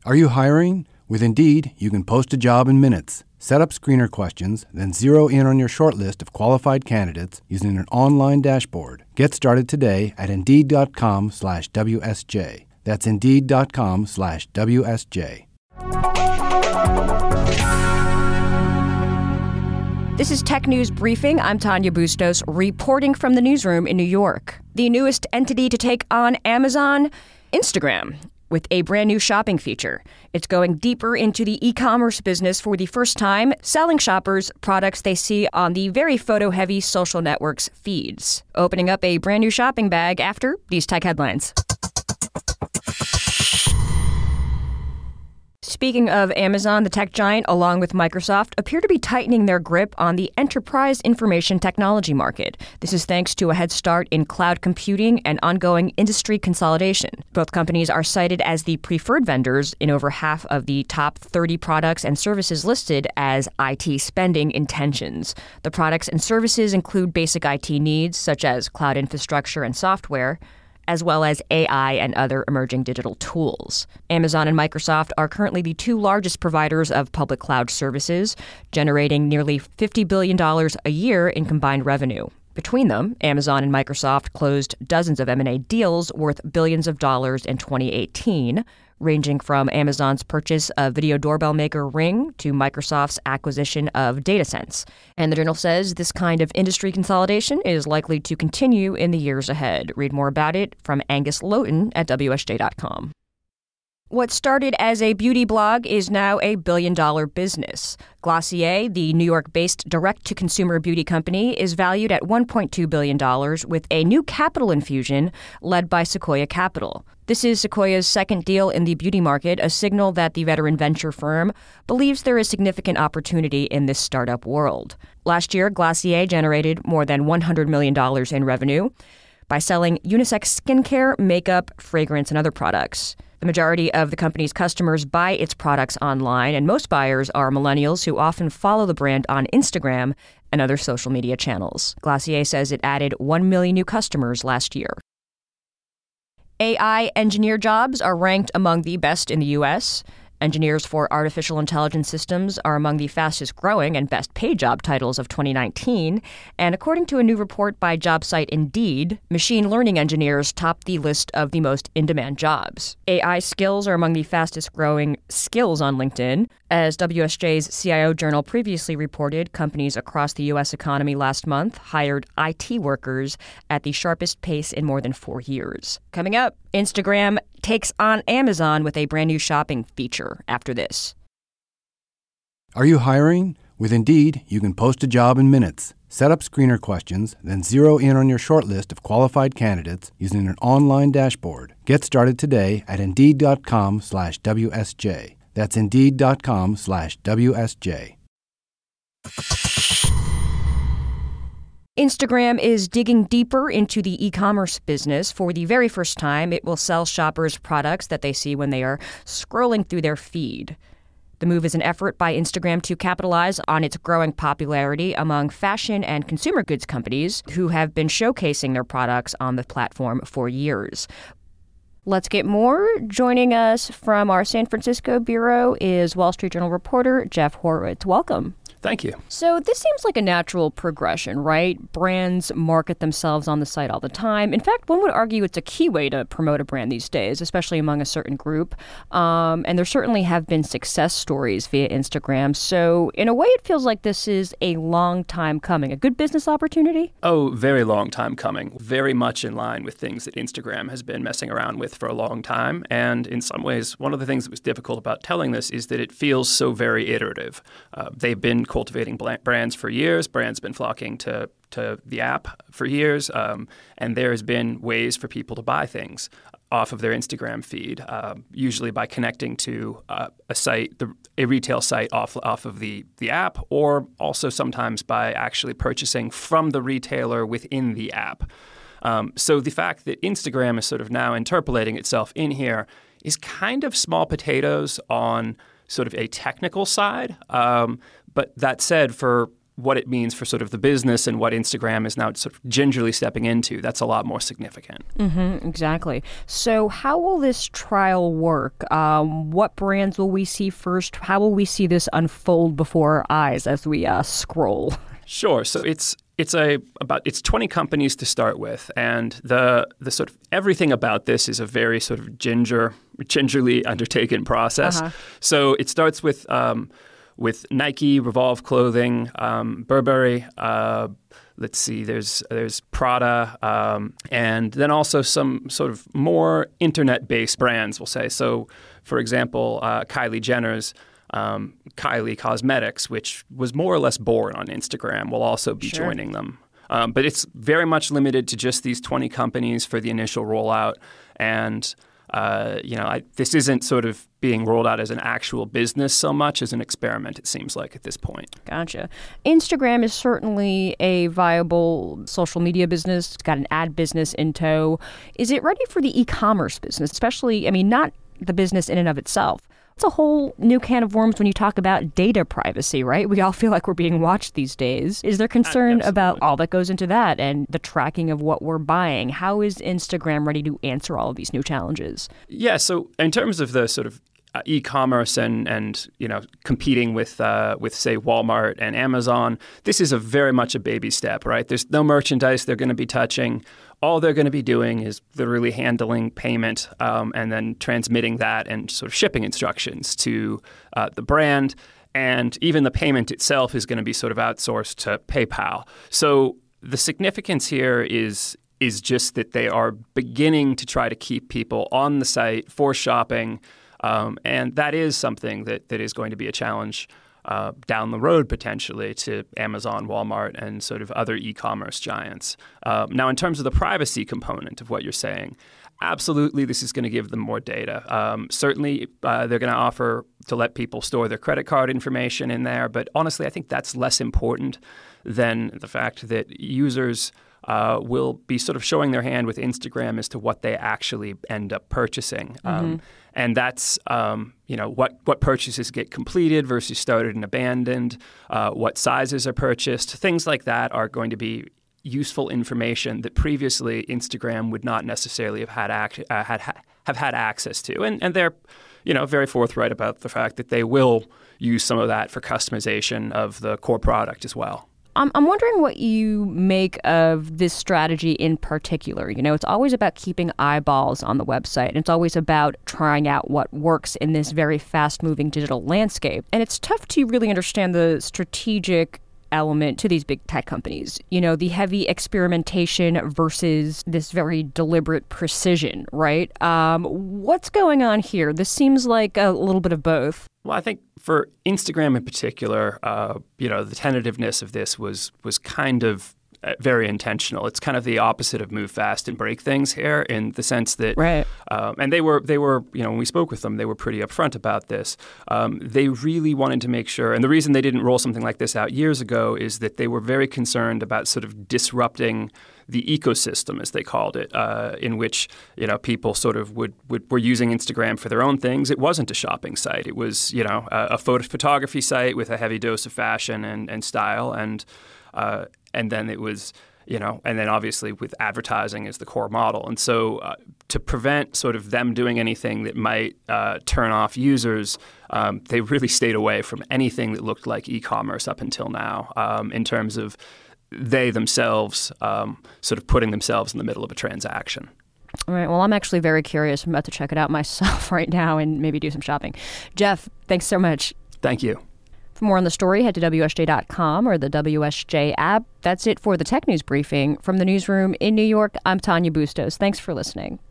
Are you hiring? With Indeed, you can post a job in minutes. Set up screener questions, then zero in on your shortlist of qualified candidates using an online dashboard. Get started today at Indeed.com/WSJ. That's Indeed.com/WSJ. This is Tech News Briefing. I'm Tanya Bustos, reporting from the newsroom in New York. The newest entity to take on Amazon, Instagram, with a brand new shopping feature. It's going deeper into the e-commerce business for the first time, selling shoppers products they see on the very photo-heavy social networks' feeds. Opening up a brand new shopping bag after these tech headlines. Speaking of Amazon, the tech giant, along with Microsoft, appear to be tightening their grip on the enterprise information technology market. This is thanks to a head start in cloud computing and ongoing industry consolidation. Both companies are cited as the preferred vendors in over half of the top 30 products and services listed as IT spending intentions. The products and services include basic IT needs, such as cloud infrastructure and software, as well as AI and other emerging digital tools. Amazon and Microsoft are currently the two largest providers of public cloud services, generating nearly $50 billion a year in combined revenue. Between them, Amazon and Microsoft closed dozens of M&A deals worth billions of dollars in 2018, ranging from Amazon's purchase of video doorbell maker Ring to Microsoft's acquisition of DataSense. And the Journal says this kind of industry consolidation is likely to continue in the years ahead. Read more about it from Angus Lowton at WSJ.com. What started as a beauty blog is now a billion-dollar business. Glossier, the New York-based direct-to-consumer beauty company, is valued at $1.2 billion with a new capital infusion led by Sequoia Capital. This is Sequoia's second deal in the beauty market, a signal that the veteran venture firm believes there is significant opportunity in this startup world. Last year, Glossier generated more than $100 million in revenue by selling unisex skincare, makeup, fragrance, and other products. The majority of the company's customers buy its products online, and most buyers are millennials who often follow the brand on Instagram and other social media channels. Glossier says it added 1 million new customers last year. AI engineer jobs are ranked among the best in the U.S. Engineers for artificial intelligence systems are among the fastest growing and best paid job titles of 2019. And according to a new report by job site Indeed, machine learning engineers top the list of the most in-demand jobs. AI skills are among the fastest growing skills on LinkedIn. As WSJ's CIO Journal previously reported, companies across the U.S. economy last month hired IT workers at the sharpest pace in more than 4 years. Coming up, Instagram takes on Amazon with a brand new shopping feature after this. Are you hiring? With Indeed, you can post a job in minutes. Set up screener questions, then zero in on your shortlist of qualified candidates using an online dashboard. Get started today at Indeed.com/WSJ. That's Indeed.com/WSJ. Instagram is digging deeper into the e-commerce business. For the very first time, it will sell shoppers products that they see when they are scrolling through their feed. The move is an effort by Instagram to capitalize on its growing popularity among fashion and consumer goods companies who have been showcasing their products on the platform for years. Let's get more. Joining us from our San Francisco bureau is Wall Street Journal reporter Jeff Horowitz. Welcome. Thank you. So this seems like a natural progression, right? Brands market themselves on the site all the time. In fact, one would argue it's a key way to promote a brand these days, especially among a certain group. And there certainly have been success stories via Instagram. So in a way, it feels like this is a long time coming. A good business opportunity? Oh, very long time coming. Very much in line with things that Instagram has been messing around with for a long time. And in some ways, one of the things that was difficult about telling this is that it feels so very iterative. They've been cultivating brands for years. Brands have been flocking to the app for years. And there has been ways for people to buy things off of their Instagram feed, usually by connecting to a site, a retail site off of the app, or also sometimes by actually purchasing from the retailer within the app. So the fact that Instagram is sort of now interpolating itself in here is kind of small potatoes on sort of a technical side. But that said, for what it means for sort of the business and what Instagram is now sort of gingerly stepping into, that's a lot more significant. Mm-hmm, exactly. So how will this trial work? What brands will we see first? How will we see this unfold before our eyes as we scroll? Sure. So it's 20 companies to start with, and the sort of everything about this is a very sort of gingerly undertaken process. Uh-huh. So it starts with Nike, Revolve Clothing, Burberry. Let's see, there's Prada, and then also some sort of more internet-based brands, we'll say. So, for example, Kylie Jenner's Kylie Cosmetics, which was more or less born on Instagram, will also be joining them. But it's very much limited to just these 20 companies for the initial rollout. And, this isn't sort of being rolled out as an actual business so much as an experiment, it seems like, at this point. Gotcha. Instagram is certainly a viable social media business. It's got an ad business in tow. Is it ready for the e-commerce business, especially, not the business in and of itself? It's a whole new can of worms when you talk about data privacy, right? We all feel like we're being watched these days. Is there concern about all that goes into that and the tracking of what we're buying? How is Instagram ready to answer all of these new challenges? Yeah, so in terms of the sort of e-commerce and competing with say Walmart and Amazon, this is very much a baby step, right? There's no merchandise they're going to be touching. All they're going to be doing is literally handling payment and then transmitting that and sort of shipping instructions to the brand. And even the payment itself is going to be sort of outsourced to PayPal. So the significance here is just that they are beginning to try to keep people on the site for shopping. And that is something that is going to be a challenge down the road, potentially, to Amazon, Walmart, and sort of other e-commerce giants. Now, in terms of the privacy component of what you're saying, absolutely, this is going to give them more data. Certainly, they're going to offer to let people store their credit card information in there. But honestly, I think that's less important than the fact that users will be sort of showing their hand with Instagram as to what they actually end up purchasing. And that's, what purchases get completed versus started and abandoned, what sizes are purchased. Things like that are going to be useful information that previously Instagram would not necessarily have had access to. And they're, very forthright about the fact that they will use some of that for customization of the core product as well. I'm wondering what you make of this strategy in particular. It's always about keeping eyeballs on the website. And it's always about trying out what works in this very fast-moving digital landscape. And it's tough to really understand the strategic element to these big tech companies. The heavy experimentation versus this very deliberate precision, right? What's going on here? This seems like a little bit of both. Well, I think for Instagram in particular, the tentativeness of this was kind of very intentional. It's kind of the opposite of move fast and break things here, in the sense that, right. And they were, when we spoke with them, they were pretty upfront about this. They really wanted to make sure, and the reason they didn't roll something like this out years ago is that they were very concerned about sort of disrupting the ecosystem, as they called it, in which people sort of were using Instagram for their own things. It wasn't a shopping site. It was a photography site with a heavy dose of fashion and style, and then it was and then obviously with advertising as the core model. And so to prevent sort of them doing anything that might turn off users, they really stayed away from anything that looked like e-commerce up until now, in terms of they themselves sort of putting themselves in the middle of a transaction. All right. Well, I'm actually very curious. I'm about to check it out myself right now and maybe do some shopping. Jeff, thanks so much. Thank you. For more on the story, head to WSJ.com or the WSJ app. That's it for the Tech News Briefing. From the newsroom in New York, I'm Tanya Bustos. Thanks for listening.